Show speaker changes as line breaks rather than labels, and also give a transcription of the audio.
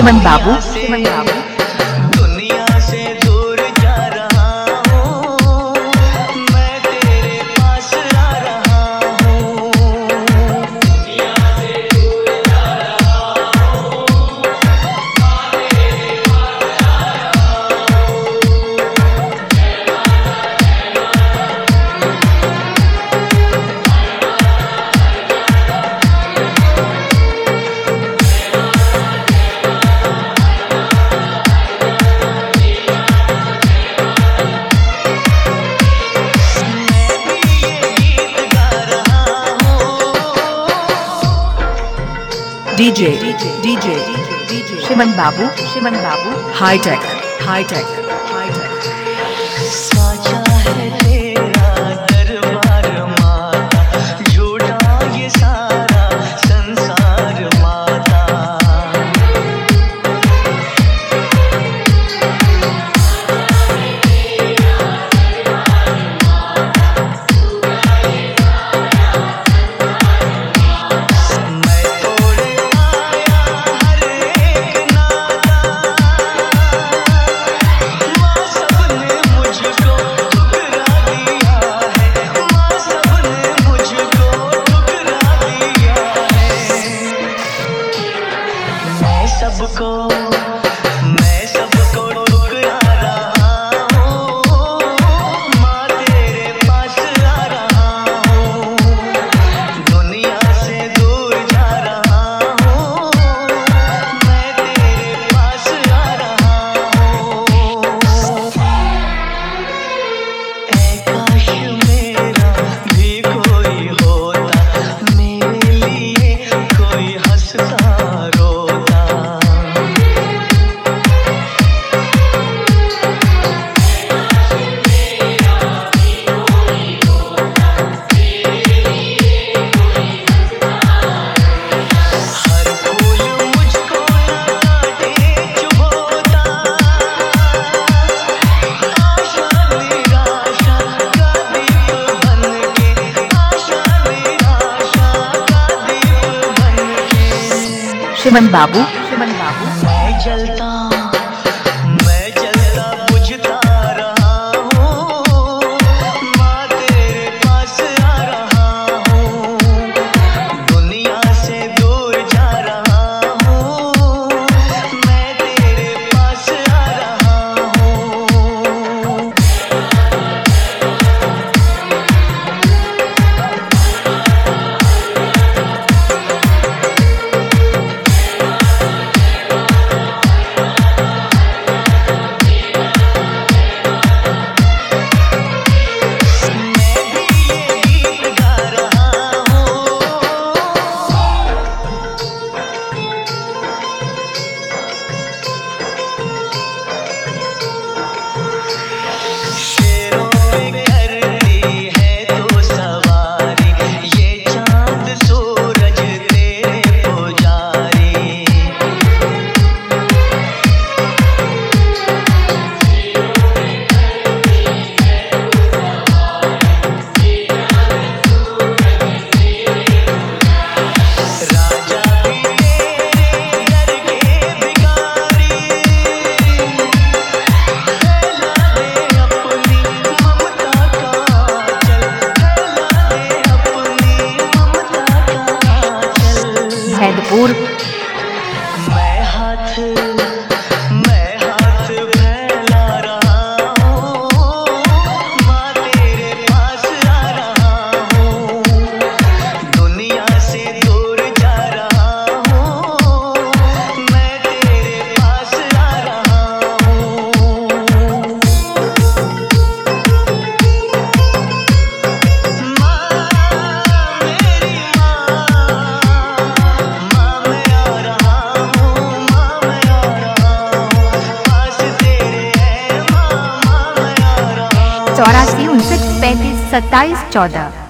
सुमन बाबू, सुमन बाबू।
दुनिया से दूर जा रहा हूँ, मैं तेरे पास आ रहा हूँ। दुनिया से दूर जा रहा हूँ, मैं तेरे पास आ रहा
DJ, DJ, DJ, Suman Babu, Suman Babu. Hitech, hitech, hitech.
साचा है तेरा दरबार माता, झूठा ये सारा संसार माता। मैं तोड़ आया हर एक नाता, माँ सबने मुझको ठुकरा दिया है, माँ सबने मुझको ठुकरा दिया है। मैं सबको ठुकरा रहा हूँ, माँ तेरे पास आ रहा हूँ। दुनिया से दूर जा रहा हूँ, मैं तेरे पास आ रहा हूँ। ऐ काश मेरा भी कोई होता, मेरे लिए कोई हंसता रोता। हर फूल मुझको काटे चुभोता, आशा निराशा का दीप बनके, आशा निराशा का दीप बनके।
सुमन बाबू, सुमन बाबू।
मैं जलता बुझता रहा हूँ, माँ तेरे पास आ रहा हूँ। दुनिया से दूर जा रहा हूँ, मैं तेरे पास आ रहा हूँ। मैं भी ये गीत गा रहा हूँ, शेरों पे करती है तू सवारी, ये चाँद सूरज तेरे पुजारी। राजा भी तेरे दर के भिखारी, फैला दे अपनी ममता का आंचल, फैला दे अपनी ममता का आंचल।
सैदपुर,
मैं हाथ फैला रहा हूँ, माँ तेरे पास आ रहा हूँ। दुनिया से दूर जा रहा हूँ, मैं तेरे पास आ रहा हूँ। माँ मेरी माँ मैं आ रहा हूँ, माँ मैं आ रहा हूँ, पास तेरे है माँ मैं आ रहा हूँ।
84 59 35 27 14।